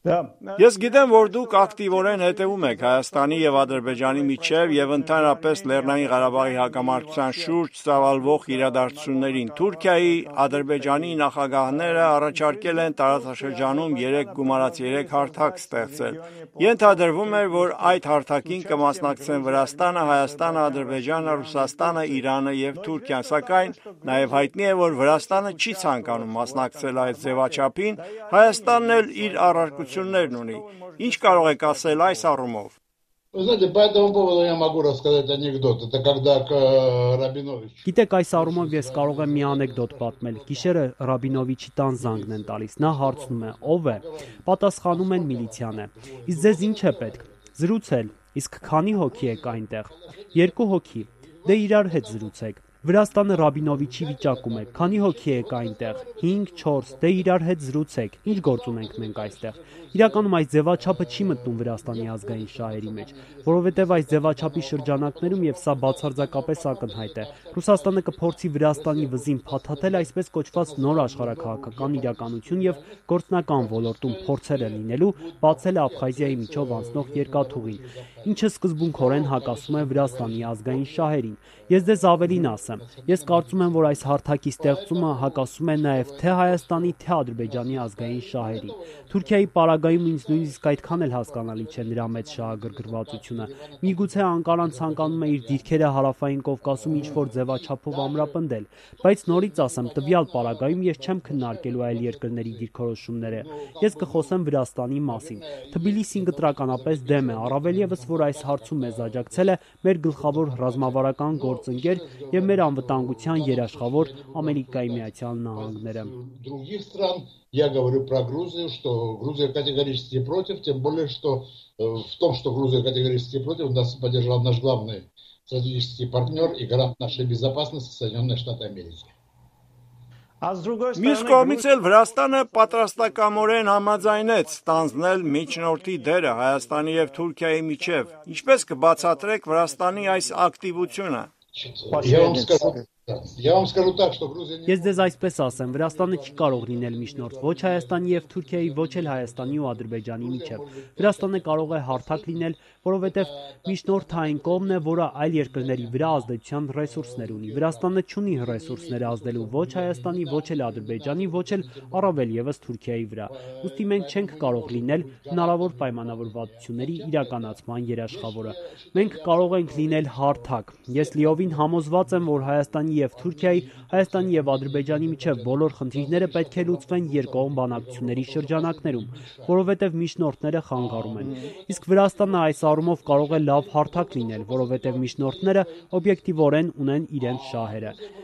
Ես գիտեմ, որ դուք ակտիվորեն հետևում եք Հայաստանի եւ Ադրբեջանի միջև եւ ընդհանրապես Լեռնային Ղարաբաղի հակամարտության շուրջ ծավալվող իրադարձություններին։ Թուրքիայի, Ադրբեջանի նախագահները առաջարկել են տարածաշրջանում 3 գումարած 3 հարթակ ստեղծել։ Ենթադրվում էր, որ այդ հարթակին կմասնակցեն Վրաստանը, Հայաստանը, Ադրբեջանը, Ռուսաստանը, Իրանը եւ Թուրքիան, սակայն նաեւ հայտնի է, որ Վրաստանը չի ցանկանում մասնակցել այդ ձևաչափին, Հայաստանն էլ իր առարկություններն ունի։ Ինչ կարող եք ասել այս առումով։ Вы знаете, по этому поводу я могу рассказать анекдот. Это когда к Рабиновичу. Գիտեք, այս առումով ես կարող եմ մի անեկդոտ պատմել։ Գիշերը Ռաբինովիչի տան զանգն են տալիս։ Նա հարցնում է. ով է։ Պատասխանում են միլիցիան է։ Իսկ ձեզ ինչ է պետք։ Զրուցել։ Իսկ քանի հոգի եք այնտեղ։ 2 հոգի։ Դե իրար հետ զրուցեք։ Վրաստանը Ռաբինովիչի վիճակում է։ Քանի հոգի եք այնտեղ։ 5, 4, դե իրար հետ զրուցեք։ Ինչ գործ ունենք մենք այստեղ։ Իրականում այս ձևաչափը չի մտնում Վրաստանի ազգային շահերի մեջ, որովհետև այս ձևաչափի շրջանակներում եւ սա բացարձակապես ակնհայտ է։ Ռուսաստանը կփորձի Վրաստանի վզին փաթաթել այսպես կոչված նոր աշխարհաքաղաքական իրականություն եւ գործնական ոլորտում փորձեր է լինելու բացել Աբխազիայի միջով անցնող երկաթուղին, ինչը սկզբունքորեն հակասում է Վրաստանի ազգային շահերին։ Ես ձեզ ավելին ասեմ, ես կարծում եմ, որ այս հարթակի ստեղծումը հակասում է նաև թե Հայաստանի, թե Ադրբեջանի ազգային շահերին։ Թուրքիայի պարագայում ինձ նույնիսկ այդքան էլ հասկանալի չէ նրա մեծ շահագրգռվածությունը։ Միգուցե Անկարան ցանկանում է իր դիրքերը Հարավային Կովկասում ինչ-որ ձևաչափով ամրապնդել, բայց նորից ասեմ, տվյալ պարագայում ես չեմ քննարկելու այլ երկրների դիրքորոշումները։ Ես կխոսեմ Վրաստանի մասին։ Թբիլիսին կտրականապես դեմ է, առավել ևս, որ այս հարցում մեզ աջակցել է մեր գլխավոր ռազմավարական գործընկեր եւ մեր անվտանգության երաշխավոր Ամերիկայի Միացյալ Նահանգները։ Других стран я говорю про Грузию, что Грузия категорически против, тем более, что в том, что Грузия категорически против, нас поддержал наш главный стратегический партнер и гарант нашей безопасности Соединенные Штаты Америки. Մյուս կողմից էլ Վրաստանը պատրաստակամորեն համաձայնեց ստանձնել միջնորդի դերը Հայաստանի եւ Թուրքիայի միջև։ Ինչպես կբացատրեք Վրաստանի այս ակտիվությունը։ Я вам скажу так, что Грузия не... Ես ձեզ այսպես ասեմ, Վրաստանը չի կարող լինել միջնորդ ոչ Հայաստանի եւ Թուրքիայի, ոչ էլ Հայաստանի ու Ադրբեջանի միջև։ Վրաստանը կարող է հարթակ լինել, որովհետեւ միջնորդը այն կողմն է, որը այլ երկրների վրա ազդեցության ռեսուրսներ ունի։ Վրաստանը չունի ռեսուրսներ ազդելու ոչ Հայաստանի, ոչ էլ Ադրբեջանի, ոչ էլ առավել եւս Թուրքիայի վրա։ Ուստի մենք չենք կարող լինել հնարավոր պայմանավորվածությունների իրականացման երաշխավորը։ Մենք կարող ենք լինել հարթակ։ Ես լիովին համոզված եմ, որ Հայաստանի եւ Թուրքիայի, Հայաստանի եւ Ադրբեջանի միջև բոլոր խնդիրները պետք է լուծվեն երկկողմ բանակցությունների շրջանակներում, որովհետեւ միջնորդները խանգարում են։ Իսկ Վրաստանը այս առումով կարող է լավ հարթակ լինել, որովհետեւ միջնորդները օբյեկտիվորեն ունեն իրենց շահերը։